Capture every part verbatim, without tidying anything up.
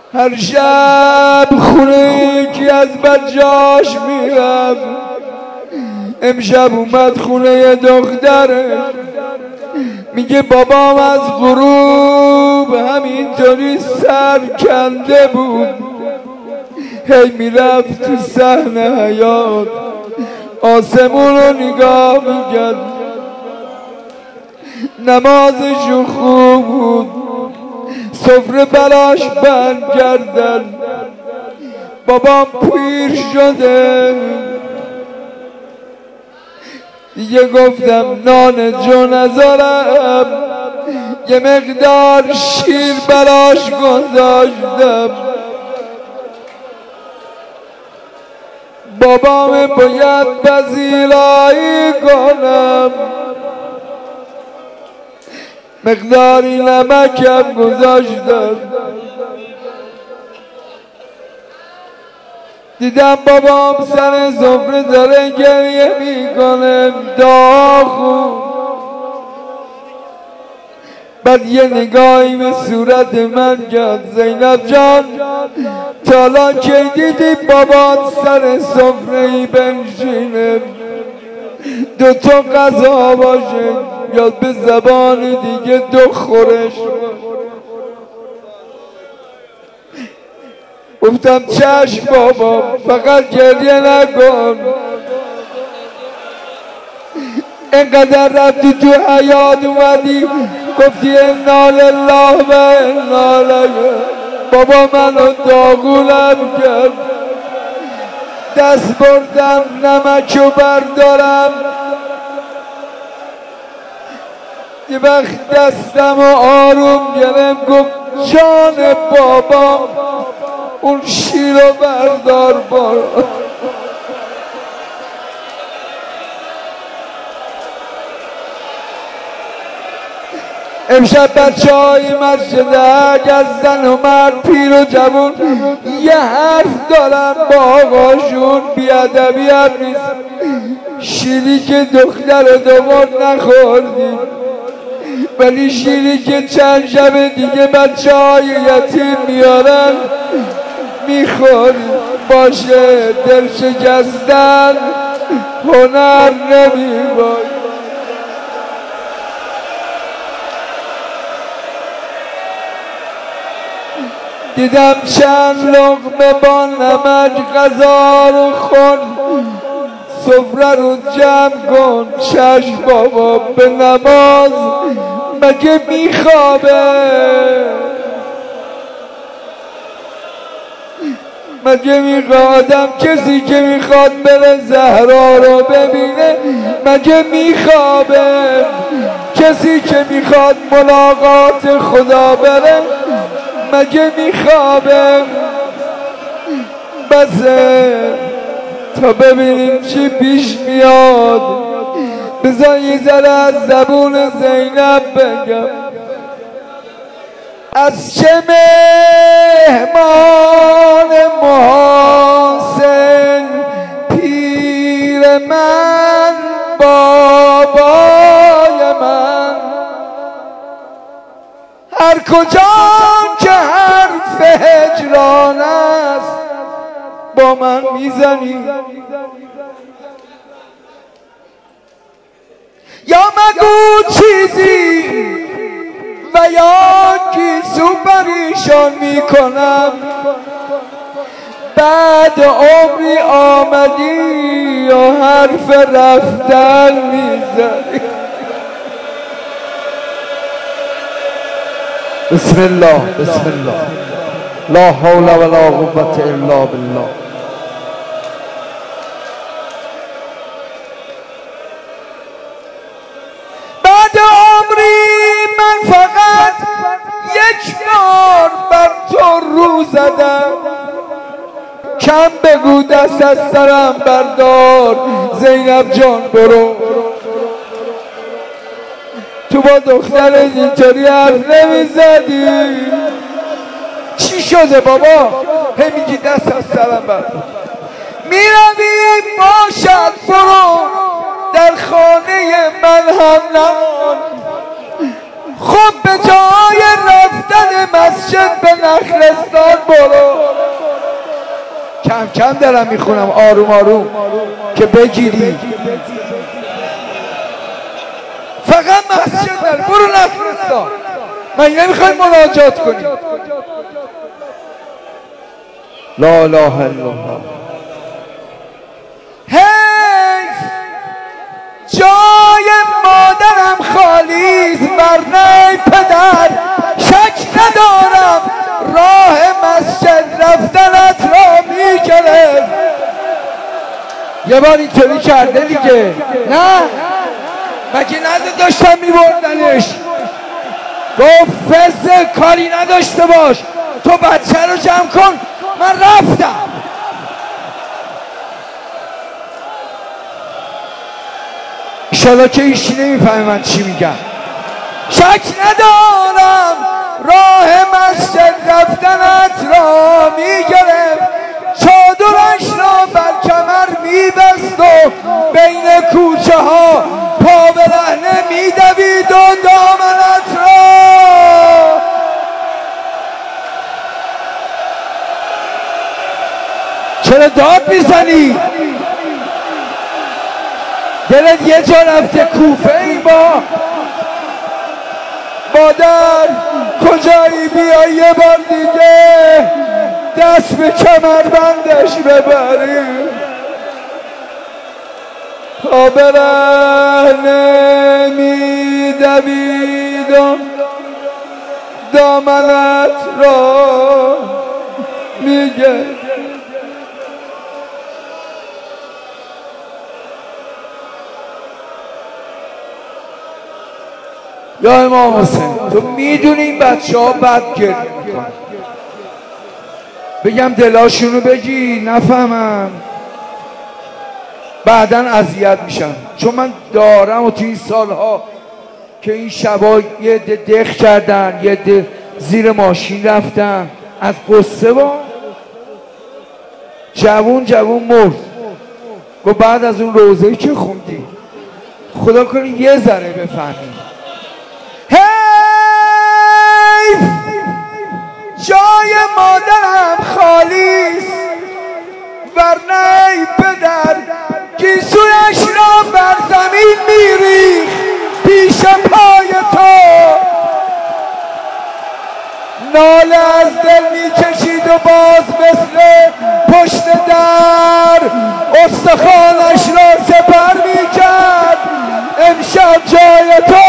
هر شب خونه یکی از بچه‌هاش میرفت. امشب اومد خونه دخترش، میگه بابام از غروب همینطوری سر کنده بود، هی میرفت تو صحن حیاط آسمون رو نگاه میکرد. نمازشو خوب بود، سفره براش بند کردن. بابام پیر شده دیگه، گفتم نان جو نذارم، یه مقدار شیر براش گذاشتم. بابام باید پذیرایی کنم، مقداری نمکم گذاشتم. دیدم بابام سر سفره داره گریه میکنه، داغو. بعد یه نگاهی به صورت من کرد، زینب جان تالا کی دیدی بابات سر سفره‌ای بنشینه دوتا غذا باشه یا به زبان دیگه دو خورش؟ گفتم چشم بابا، فقط گریه نکن. اینقدر رفتی تو حیات اومدی گفتی انا لله و انا الیه. بابا منو داغونم کرد، دست بردم نمکو بردارم، یه وقت دستم آروم گرفت، گفت جان بابا اون شیر رو بردار بار. امشب بچه های مسجد از زن و مرد پیر و جوون یه حرف دارن با آقاشون، بیادبی هم نیست. شیری که دختر دوبار نخوردیم، ولی شیری که چند شب دیگه بچه های یتیم میارن میخوریم. باشه دل شکستن هنر نمیباید. دیدم چند لقمه با نمک غذا رو خورد، سفره رو جمع کن. چشم بابا به نماز مگه میخوابه؟ مگه میخوادم کسی که میخواد بره زهرا رو ببینه مگه میخوابه؟ کسی که میخواد ملاقات خدا بره مگه میخوابه؟ بسه تا ببینیم چی پیش میاد. بذار یه ذره از زبون زینب بگم. از چه مهمان محاسن پیر من بابای من، هر کجا که حرف هجران است با من میزنی، یا مگو چیزی و یا گیسو پریشان میکنم. بعد عمری آمدی یا حرف رفتن میزنی. بسم الله بسم الله لا حول ولا قوة الا بالله. بعد عمری من فقط یک بار بر تو رو زدم، کم بگو دست از سرم بردار. زینب جان برو، تو با دختر اینطوری حرف نمیزدی. چی شده بابا؟ هی میگی دست از سرم بردار. میروی باشد برو، در خانه من هم نمان. خب به جای رفتن مسجد مسجد به نخلستان برو. کم کم دارم میخونم آروم آروم که بگیری. فقط مسجد در برو نخلستان. من نمیخوای مناجات کنی. لا اله الا الله. حیف جای مادرم خالیست، ورنه پدر شک ندارم راه مسجد رفتنت را میگرفت. یه بار اینطوری کرده دیگه، نه مگه نداشتم میبردنش؟ گفت فسق کاری نداشته باش، تو بچه رو جمع کن. من رفتم. ایشالا که ایشی نمیفهمه من چی میگم. شک ندارم راه مسجد رفتنت را میگرفت، چادرش را بر کمر میبست و بین کوچه ها پا به رهنه میدوید و دامنت را. چرا داد میزنی؟ دلت یه جا رفته کوفه ای با مادر کجایی؟ بیا یه بار دیگه دست به کمر بندش ببری تا به رهنه میدوید و دامنت را میگه. یا امام حسین تو میدونی این بچه ها بد گریه میکنن، بگم دلاشونو بگی نفهمم بعداً اذیت میشن. چون من دارم و تو این سالها که این شبا یه ده دخ کردن، یه ده زیر ماشین رفتن از قصه با جوون جوون مرد. و بعد از اون روزه‌ای که خوندی خدا کنی یه ذره بفهمی. جای مادرم خالیست، ورنه ای پدر گیسویش را بر زمین میریخت پیش پای تو. ناله از دل میکشید و باز مثل پشت در استخوانش را سپر میکرد. امشب جای تو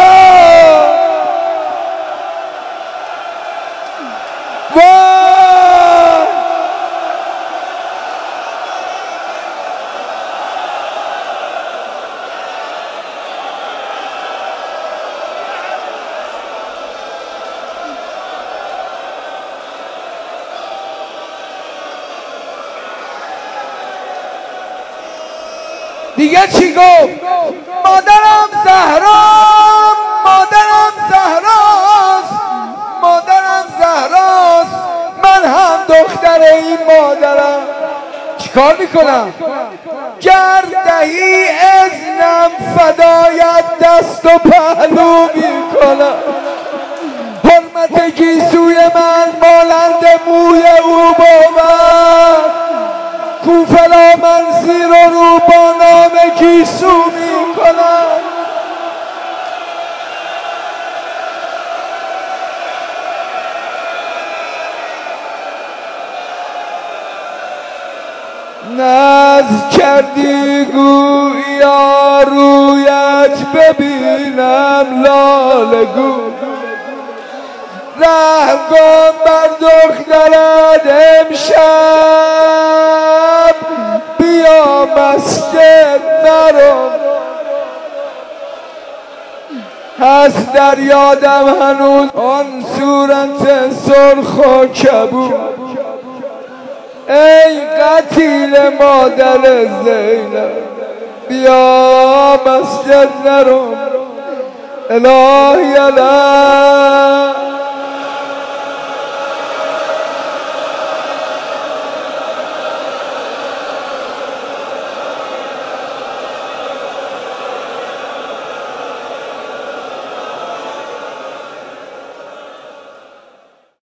دیگه چی گفت؟ مادرم زهرا، مادرم زهراست، مادرم زهراست، من هم دختر این مادرم. چیکار میکنم؟ گردهی اذنم فدایت دست و پهلو میکنم. حرمت گیسوی من مانند موی او بود، کوفلا من زیر و رو با نام گیسو میکنم. ناز کردی گویا رویت ببینم لاله گو، رحم کن بر دخترت امشب بیا مسجد نرو. هست در یادم هنوز آن صورت سرخ و کبود، ای قتیل مادر زینب بیا مسجد نرو. الهی الهی